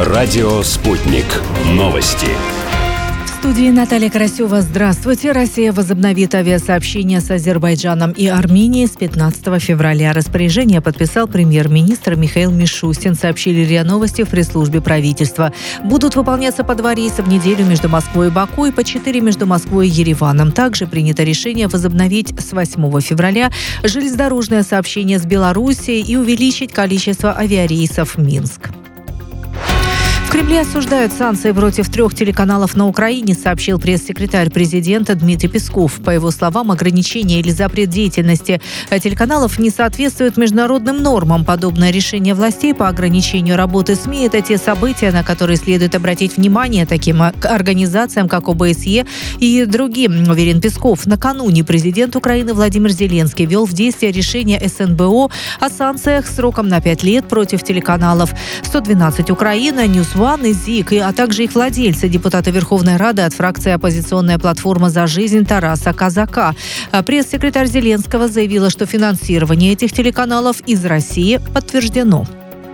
Радио «Спутник». Новости. В студии Наталья Карасева. Здравствуйте. Россия возобновит авиасообщение с Азербайджаном и Арменией с 15 февраля. Распоряжение подписал премьер-министр Михаил Мишустин, сообщили РИА Новости в пресс-службе правительства. Будут выполняться по 2 рейса в неделю между Москвой и Баку и по 4 между Москвой и Ереваном. Также принято решение возобновить с 8 февраля железнодорожное сообщение с Белоруссией и увеличить количество авиарейсов в Минск. В Кремле осуждают санкции против 3 телеканалов на Украине, сообщил пресс-секретарь президента Дмитрий Песков. По его словам, ограничение или запрет деятельности телеканалов не соответствует международным нормам. Подобное решение властей по ограничению работы СМИ – это те события, на которые следует обратить внимание таким организациям, как ОБСЕ и другим, уверен Песков. Накануне президент Украины Владимир Зеленский ввел в действие решение СНБО о санкциях сроком на 5 лет против телеканалов 112 Украина, Ньюс One и ЗИК, а также их владельцы, депутаты Верховной Рады от фракции «Оппозиционная платформа за жизнь» Тараса Казака. Пресс-секретарь Зеленского заявила, что финансирование этих телеканалов из России подтверждено.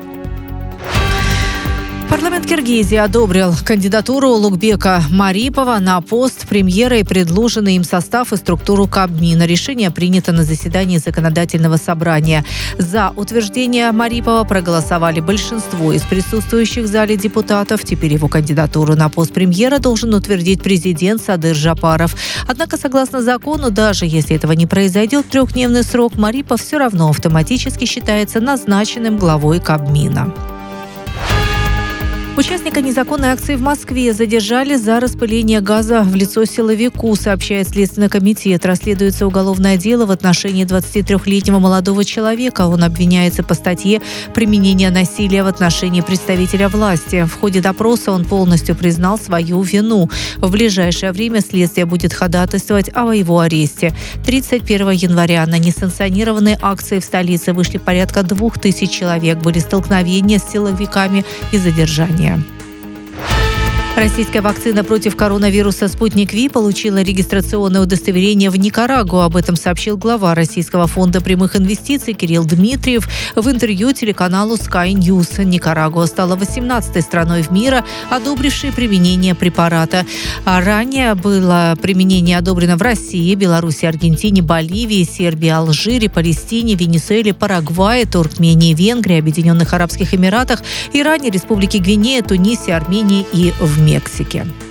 Парламент Киргизии одобрил кандидатуру Улугбека Марипова на пост премьера и предложенный им состав и структуру Кабмина. Решение принято на заседании законодательного собрания. За утверждение Марипова проголосовали большинство из присутствующих в зале депутатов. Теперь его кандидатуру на пост премьера должен утвердить президент Садыр Жапаров. Однако, согласно закону, даже если этого не произойдет в 3-дневный срок, Марипов все равно автоматически считается назначенным главой Кабмина. Участника незаконной акции в Москве задержали за распыление газа в лицо силовику, сообщает Следственный комитет. Расследуется уголовное дело в отношении 23-летнего молодого человека. Он обвиняется по статье «Применение насилия в отношении представителя власти». В ходе допроса он полностью признал свою вину. В ближайшее время следствие будет ходатайствовать о его аресте. 31 января на несанкционированные акции в столице вышли порядка 2000 человек. Были столкновения с силовиками и задержания. Российская вакцина против коронавируса «Спутник Ви» получила регистрационное удостоверение в Никарагуа. Об этом сообщил глава Российского фонда прямых инвестиций Кирилл Дмитриев в интервью телеканалу Sky News. Никарагуа стала 18-й страной в мире, одобрившей применение препарата. А ранее было применение одобрено в России, Беларуси, Аргентине, Боливии, Сербии, Алжире, Палестине, Венесуэле, Парагвае, Туркмении, Венгрии, Объединенных Арабских Эмиратах, Иране, Республике Гвинея, Тунисе, Армении и в Мексике.